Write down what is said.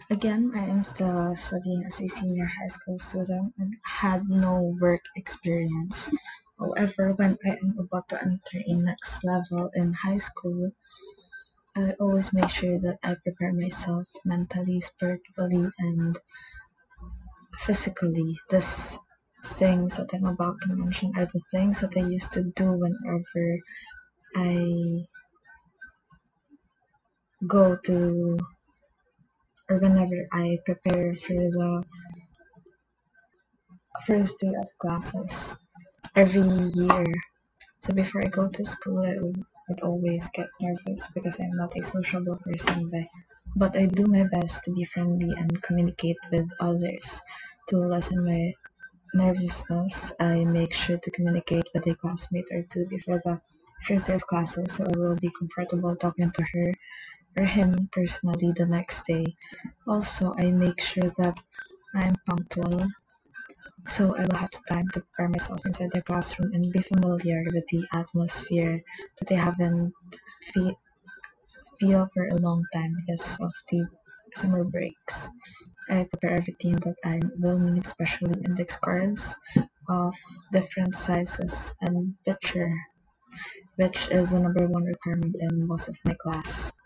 Again, I am still studying as a senior high school student and had no work experience. However, when I am about to enter a next level in high school, I always make sure that I prepare myself mentally, spiritually, and physically. These things that I'm about to mention are the things that I used to do whenever I go to or whenever I prepare for the first day of classes every year. So before I go to school, would always get nervous because I'm not a sociable person, but I do my best to be friendly and communicate with others. To lessen my nervousness, I make sure to communicate with a classmate or two before the first day of classes so I will be comfortable talking to her or him personally the next day. Also, I make sure that I'm punctual so I will have the time to prepare myself inside the classroom and be familiar with the atmosphere that I haven't fe- feel for a long time because of the summer breaks. I prepare everything that I will need, especially index cards of different sizes and picture, which is the number one requirement in most of my class.